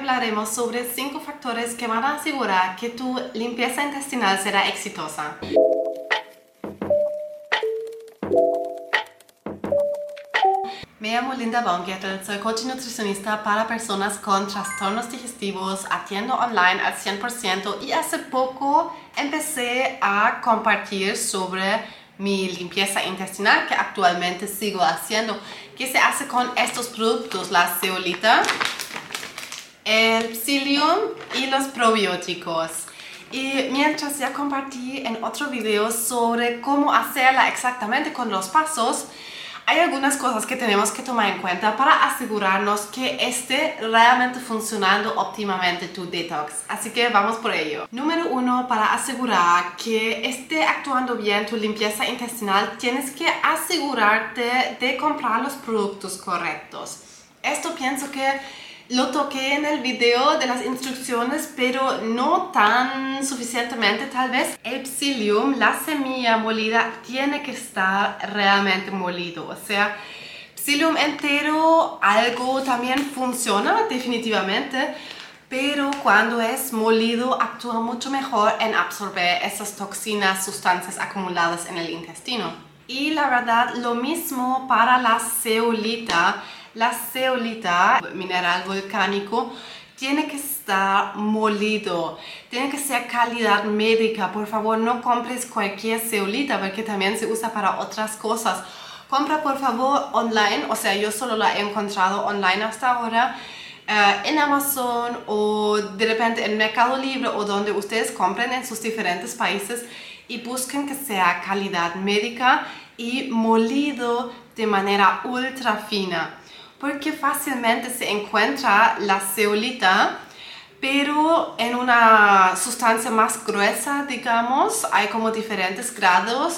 hablaremos sobre 5 factores que van a asegurar que tu limpieza intestinal será exitosa. Me llamo Linda Baumgärtel, soy coach y nutricionista para personas con trastornos digestivos, atiendo online al 100% y hace poco empecé a compartir sobre mi limpieza intestinal que actualmente sigo haciendo, que se hace con estos productos, la zeolita, el psyllium y los probióticos. Y mientras ya compartí en otro video sobre cómo hacerla exactamente con los pasos, hay algunas cosas que tenemos que tomar en cuenta para asegurarnos que esté realmente funcionando óptimamente tu detox. Así que vamos por ello. Número 1, para asegurar que esté actuando bien tu limpieza intestinal, tienes que asegurarte de comprar los productos correctos. Esto pienso que lo toqué en el video de las instrucciones, pero no tan suficientemente tal vez. El psyllium, la semilla molida, tiene que estar realmente molido. O sea, psyllium entero, algo también funciona definitivamente, pero cuando es molido actúa mucho mejor en absorber esas toxinas, sustancias acumuladas en el intestino. Y la verdad, lo mismo para la zeolita. La zeolita, mineral volcánico, tiene que estar molido, tiene que ser calidad médica. Por favor, no compres cualquier zeolita porque también se usa para otras cosas. Compra por favor online, o sea, yo solo la he encontrado online hasta ahora, en Amazon o de repente en Mercado Libre o donde ustedes compren en sus diferentes países y busquen que sea calidad médica y molido de manera ultra fina. Porque fácilmente se encuentra la zeolita, pero en una sustancia más gruesa, digamos. Hay como diferentes grados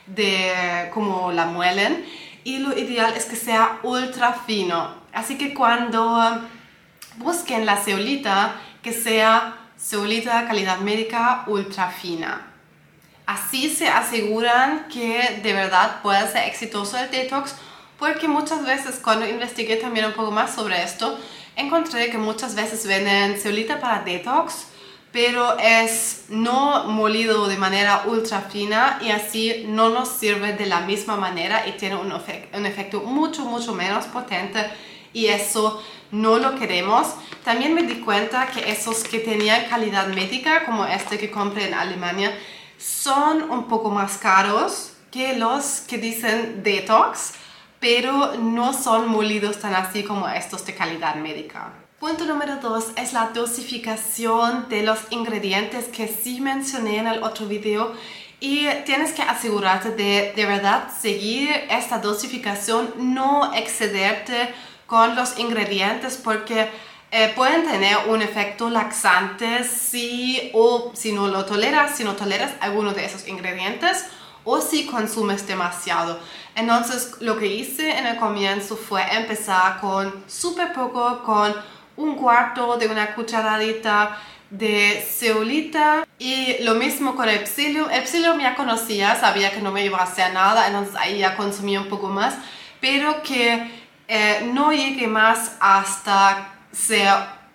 de cómo la muelen y lo ideal es que sea ultra fino. Así que cuando busquen la zeolita, que sea zeolita calidad médica ultra fina. Así se aseguran que de verdad pueda ser exitoso el detox. Porque muchas veces cuando investigué también un poco más sobre esto, encontré que muchas veces venden zeolita para detox, pero es no molido de manera ultra fina y así no nos sirve de la misma manera y tiene un efecto mucho menos potente y eso no lo queremos. También me di cuenta que esos que tenían calidad médica, como este que compré en Alemania, son un poco más caros que los que dicen detox, pero no son molidos tan así como estos de calidad médica. Punto número 2 es la dosificación de los ingredientes que sí mencioné en el otro video y tienes que asegurarte de verdad seguir esta dosificación, no excederte con los ingredientes porque pueden tener un efecto laxante si no lo toleras, si no toleras alguno de esos ingredientes o si consumes demasiado. Entonces lo que hice en el comienzo fue empezar con súper poco, con 1/4 de una cucharadita de zeolita y lo mismo con el psyllium. El psyllium ya conocía, sabía que no me iba a hacer nada, entonces ahí ya consumí un poco más, pero que no llegue más hasta ser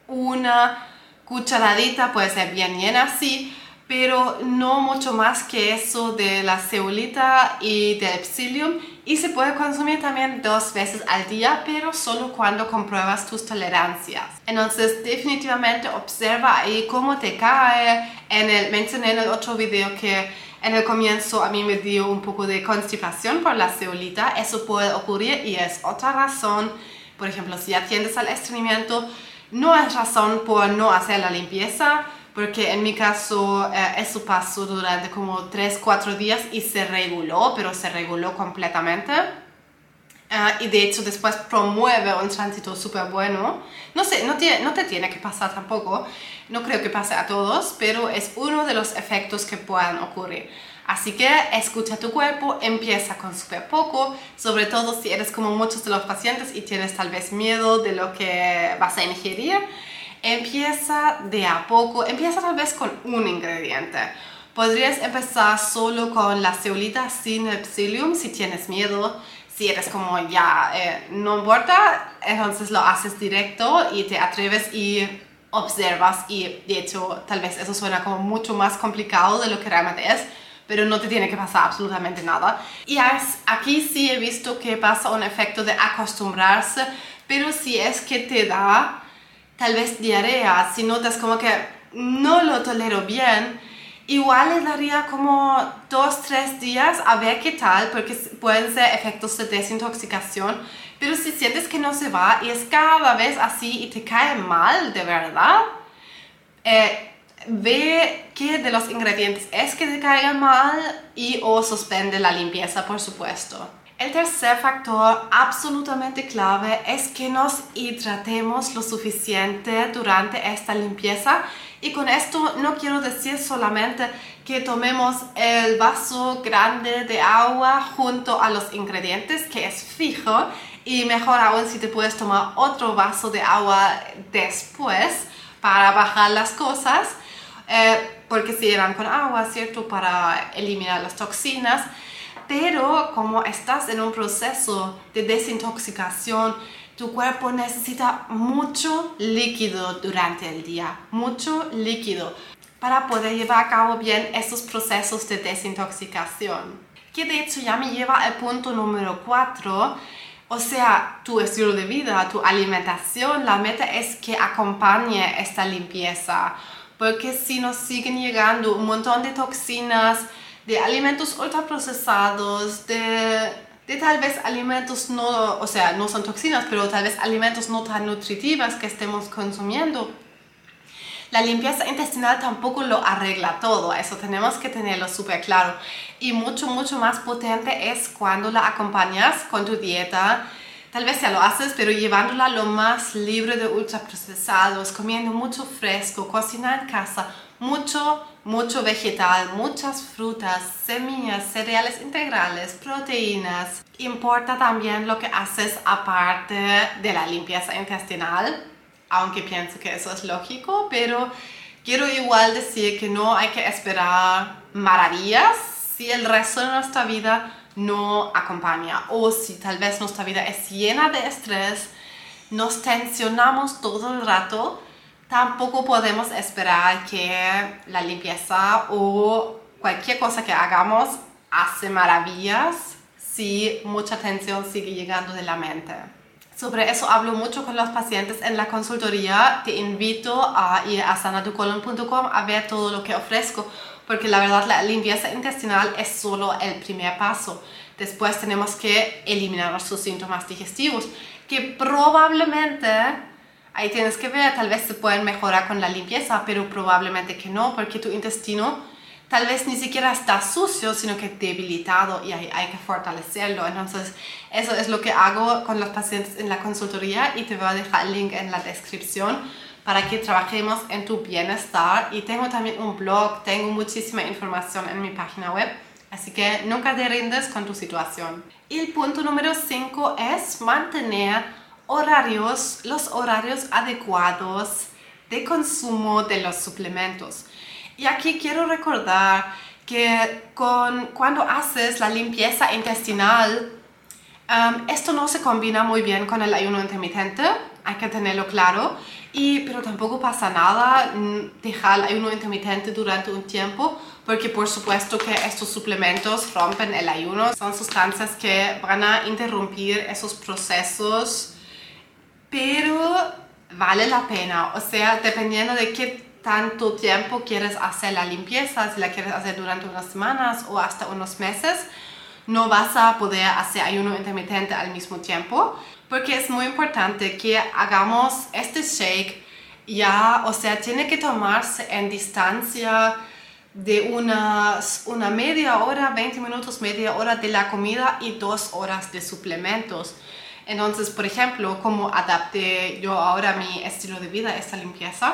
una cucharadita, puede ser bien llena así, pero no mucho más que eso de la zeolita y del psyllium, y se puede consumir también 2 veces al día, pero solo cuando compruebas tus tolerancias. Entonces definitivamente observa ahí cómo te cae. Mencioné en el otro video que en el comienzo a mí me dio un poco de constipación por la zeolita. Eso puede ocurrir y es otra razón. Por ejemplo, si atiendes al estreñimiento, no es razón por no hacer la limpieza, porque en mi caso eso pasó durante como 3-4 días y se reguló, pero se reguló completamente. Y de hecho después promueve un tránsito súper bueno. No sé, no te tiene que pasar tampoco, no creo que pase a todos, pero es uno de los efectos que puedan ocurrir. Así que escucha tu cuerpo, empieza con súper poco, sobre todo si eres como muchos de los pacientes y tienes tal vez miedo de lo que vas a ingerir. Empieza de a poco, empieza tal vez con un ingrediente. Podrías empezar solo con la zeolita sin el psyllium si tienes miedo. Si eres como ya, no importa, entonces lo haces directo y te atreves y observas y de hecho tal vez eso suena como mucho más complicado de lo que realmente es, pero no te tiene que pasar absolutamente nada. Y aquí sí he visto que pasa un efecto de acostumbrarse, pero si es que te da tal vez diarrea, si notas como que no lo tolero bien, igual le daría como 2-3 días a ver qué tal, porque pueden ser efectos de desintoxicación. Pero si sientes que no se va y es cada vez así y te cae mal de verdad, ve qué de los ingredientes es que te caiga mal y o suspende la limpieza, por supuesto. El tercer factor absolutamente clave es que nos hidratemos lo suficiente durante esta limpieza. Y con esto no quiero decir solamente que tomemos el vaso grande de agua junto a los ingredientes, que es fijo, y mejor aún si te puedes tomar otro vaso de agua después para bajar las cosas, porque se llevan con agua, ¿cierto? Para eliminar las toxinas. Pero como estás en un proceso de desintoxicación, tu cuerpo necesita mucho líquido durante el día, mucho líquido, para poder llevar a cabo bien estos procesos de desintoxicación. Que de hecho ya me lleva al punto número 4, o sea, tu estilo de vida, tu alimentación. La meta es que acompañe esta limpieza, porque si nos siguen llegando un montón de toxinas, de alimentos ultraprocesados, de tal vez alimentos no, o sea, no son toxinas, pero tal vez alimentos no tan nutritivos que estemos consumiendo. La limpieza intestinal tampoco lo arregla todo, eso tenemos que tenerlo súper claro. Y mucho más potente es cuando la acompañas con tu dieta. Tal vez ya lo haces, pero llevándola lo más libre de ultraprocesados, comiendo mucho fresco, cocina en casa, mucho vegetal, muchas frutas, semillas, cereales integrales, proteínas. Importa también lo que haces aparte de la limpieza intestinal, aunque pienso que eso es lógico, pero quiero igual decir que no hay que esperar maravillas si el resto de nuestra vida no acompaña, o si tal vez nuestra vida es llena de estrés, nos tensionamos todo el rato. Tampoco podemos esperar que la limpieza o cualquier cosa que hagamos hace maravillas si mucha tensión sigue llegando de la mente. Sobre eso hablo mucho con los pacientes en la consultoría. Te invito a ir a sanatucolon.com a ver todo lo que ofrezco, porque la verdad la limpieza intestinal es solo el primer paso. Después tenemos que eliminar nuestros síntomas digestivos, que probablemente, ahí tienes que ver, tal vez se pueden mejorar con la limpieza, pero probablemente que no, porque tu intestino tal vez ni siquiera está sucio, sino que debilitado y hay que fortalecerlo. Entonces, eso es lo que hago con los pacientes en la consultoría y te voy a dejar el link en la descripción para que trabajemos en tu bienestar. Y tengo también un blog, tengo muchísima información en mi página web, así que nunca te rindes con tu situación. Y el punto número 5 es mantener los horarios adecuados de consumo de los suplementos. Y aquí quiero recordar que cuando haces la limpieza intestinal, esto no se combina muy bien con el ayuno intermitente, hay que tenerlo claro, pero tampoco pasa nada dejar el ayuno intermitente durante un tiempo, porque por supuesto que estos suplementos rompen el ayuno, son sustancias que van a interrumpir esos procesos, pero vale la pena, o sea, dependiendo de qué tanto tiempo quieres hacer la limpieza, si la quieres hacer durante unas semanas o hasta unos meses, no vas a poder hacer ayuno intermitente al mismo tiempo, porque es muy importante que hagamos este shake ya, o sea, tiene que tomarse en distancia de una media hora, 20 minutos, media hora de la comida y 2 horas de suplementos. Entonces, por ejemplo, como adapté yo ahora mi estilo de vida, esta limpieza,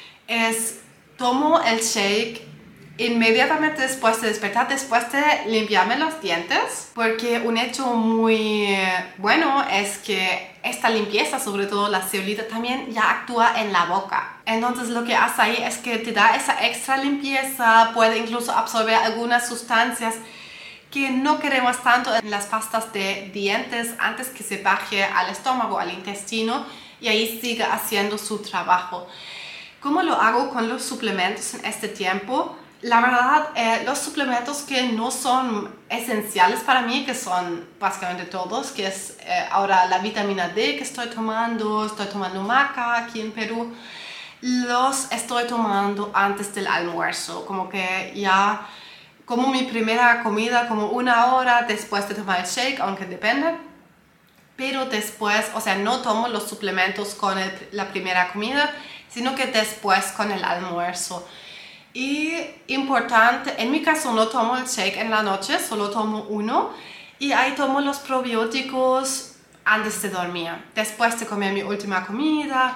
tomo el shake inmediatamente después de despertar, después de limpiarme los dientes, porque un hecho muy bueno es que esta limpieza, sobre todo la celulitis, también ya actúa en la boca. Entonces lo que hace ahí es que te da esa extra limpieza, puede incluso absorber algunas sustancias que no queremos tanto en las pastas de dientes antes que se baje al estómago, al intestino, y ahí siga haciendo su trabajo. ¿Cómo lo hago con los suplementos en este tiempo? La verdad, los suplementos que no son esenciales para mí, que son básicamente todos, que es ahora la vitamina D que estoy tomando maca aquí en Perú, los estoy tomando antes del almuerzo, como que ya como mi primera comida, como 1 hora después de tomar el shake, aunque depende. Pero después, o sea, no tomo los suplementos con la primera comida, sino que después con el almuerzo. Y importante, en mi caso no tomo el shake en la noche, solo tomo uno. Y ahí tomo los probióticos antes de dormir, después de comer mi última comida.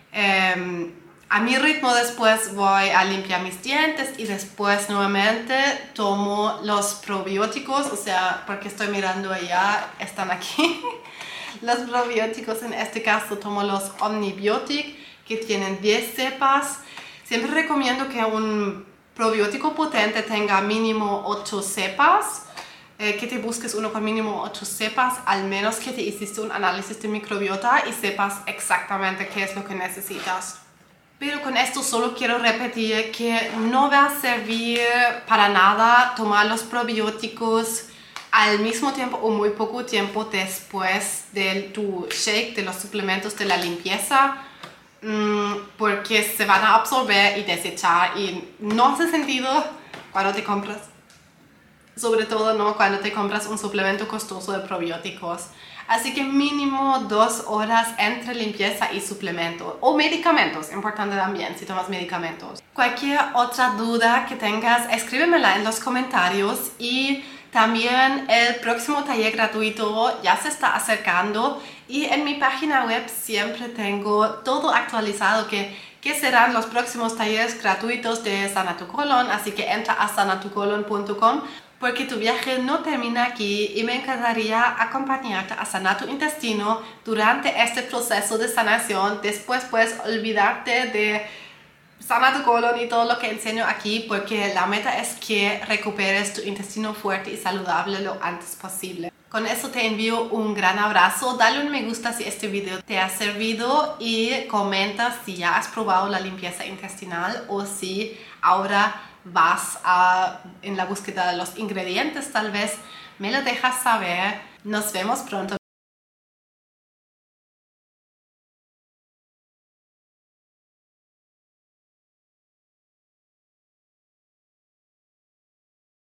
A mi ritmo después voy a limpiar mis dientes y después nuevamente tomo los probióticos, o sea, porque estoy mirando allá, están aquí. Los probióticos, en este caso tomo los Omnibiotic, que tienen 10 cepas. Siempre recomiendo que un probiótico potente tenga mínimo 8 cepas, que te busques uno con mínimo 8 cepas, al menos que te hiciste un análisis de microbiota y sepas exactamente qué es lo que necesitas. Pero con esto solo quiero repetir que no va a servir para nada tomar los probióticos al mismo tiempo o muy poco tiempo después de tu shake, de los suplementos de la limpieza, porque se van a absorber y desechar y no hace sentido cuando te compras, sobre todo no cuando te compras un suplemento costoso de probióticos. Así que mínimo 2 horas entre limpieza y suplemento. O medicamentos, importante también si tomas medicamentos. Cualquier otra duda que tengas, escríbemela en los comentarios. Y también el próximo taller gratuito ya se está acercando. Y en mi página web siempre tengo todo actualizado que serán los próximos talleres gratuitos de Sana tu Colon. Así que entra a sanatucolon.com. Porque tu viaje no termina aquí y me encantaría acompañarte a sanar tu intestino durante este proceso de sanación. Después puedes olvidarte de sanar tu colon y todo lo que enseño aquí, porque la meta es que recuperes tu intestino fuerte y saludable lo antes posible. Con eso te envío un gran abrazo. Dale un me gusta si este video te ha servido y comenta si ya has probado la limpieza intestinal o si ahora vas en la búsqueda de los ingredientes. Tal vez me lo dejas saber. Nos vemos pronto.